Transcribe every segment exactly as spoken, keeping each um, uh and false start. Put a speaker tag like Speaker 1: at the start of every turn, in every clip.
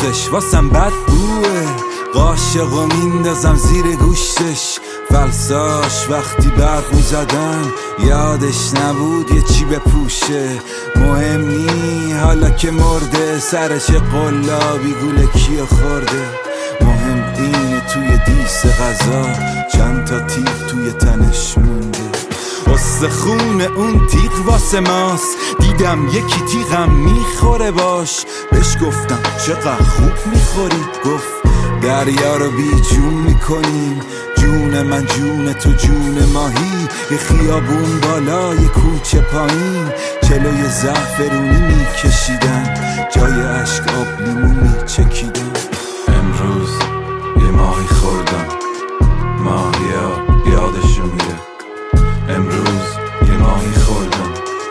Speaker 1: دوستش واسم بد بوه، قاشق و میندازم زیر گوشتش. فلساش وقتی برق میزدن یادش نبود یه چی بپوشه. مهم نی حالا که مرده سرش قلابی گوله کیو خورده. مهم اینه توی دیس غذا چند تا تیغ توی تنش مونده. استخون اون تیغ واسه ماست، دیدم یکی تیغم میخوره باش. بهش گفتم چقدر خوب میخوری، گفت دریا رو بی جون میکنیم. جون من جون تو جون ماهی، یه خیابون بالا یه کوچه پایین. جلوی زعفرونی میکشیدن، جای عشق آب لیمو میچکیدن.
Speaker 2: امروز یه ماهی خوردم، ماهیا یادشو میره. امروز یه ماهی خوردم،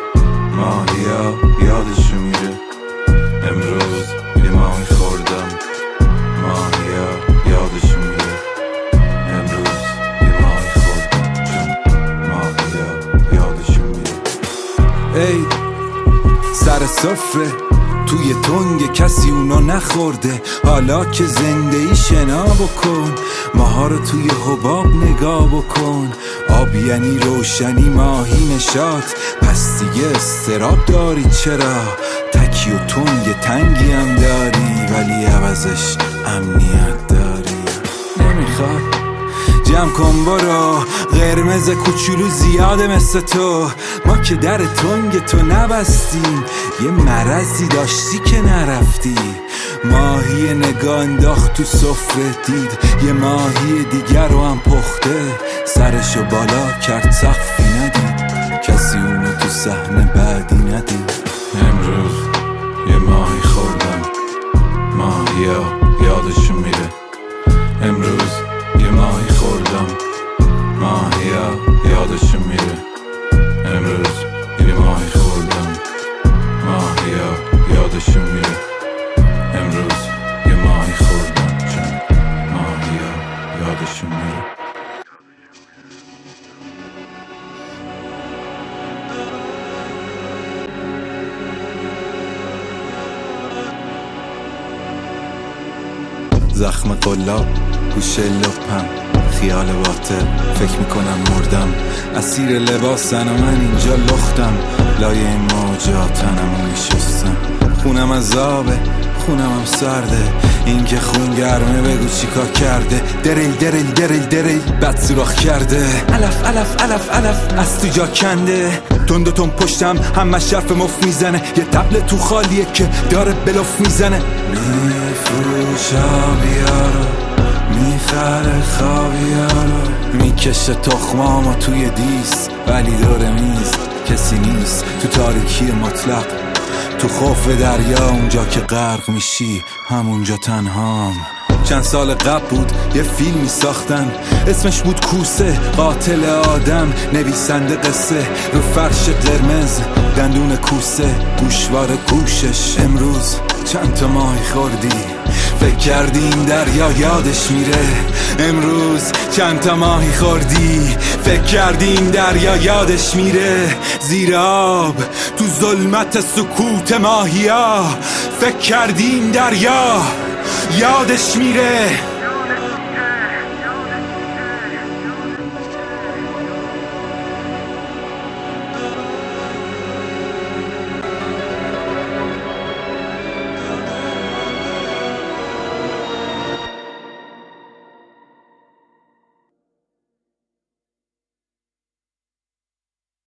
Speaker 2: ماهیا یادشو میره. امروز یه ماهی خوردم، ماهیا یادشو میره. امروز یه ماهی خوردم چون ماهیا یادشو میره.
Speaker 1: ای سر سفره توی تنگ کسی اونو نخورده، حالا که زنده ای شنا بکن. ماها رو توی حباب نگاه بکن، آب یعنی روشنی ماهی نشاط. پس دیگه استراب داری چرا؟ تکی و تنگ تنگی هم داری ولی عوضش امنیت داری. نمیخواد جمع کن برو، قرمز کوچولو زیاده مثل تو. ما که در تنگ تو نبستیم، یه مرضی داشتی که نرفتی. ماهی نگاه انداخت تو سفره، دید یه ماهی دیگر رو هم پخته. سرشو بالا کرد سقفی ندید، کسی اونو تو صحنه بعدی ندید.
Speaker 2: امروز یه ماهی خوردم، ماهیا یادشو میره. امروز یه ماهی خوردم، ماهیا یادشو میره. امروز یه ماهی خوردم، ماهیا یادشو میره. امروز یه ماهی خوردم چون ماهیا یادشو میره.
Speaker 1: زخم قلاب گوشه لپم، خیال باطل فکر میکنم مردم. اسیر لباسن و من اینجا لختم، لای این موجا تنمو میشستم. خونم از آبه خونم هم سرده، این که خون گرمه بگو چی کار کرده. دریل دریل دریل دریل بد سوراخ کرده. علف علف علف علف از تو جا کنده. تند و تند پشتم همه شرف مفت میزنه، یه تبل تو خالیه که داره بلوف میزنه. میفروش آبیارو میخره خوابیارو، میکشه تخمامو توی دیس ولی دور میز کسی نیست. تو تاریکی مطلق تو خوف دریا، اونجا که غرق میشی همونجا تنهام. چند سال قبل بود یه فیلمی ساختن، اسمش بود کوسه قاتل آدم. نویسنده قصه رو فرش قرمز، دندون کوسه گوشوار گوشش. امروز چند تا ماهی خوردی فکر کردی این دریا یادش میره. امروز چند تا ماهی خوردی فکر کردی این دریا یادش میره. زیر آب تو ظلمت سکوت ماهیا، فکر کردی این دریا یادش میره.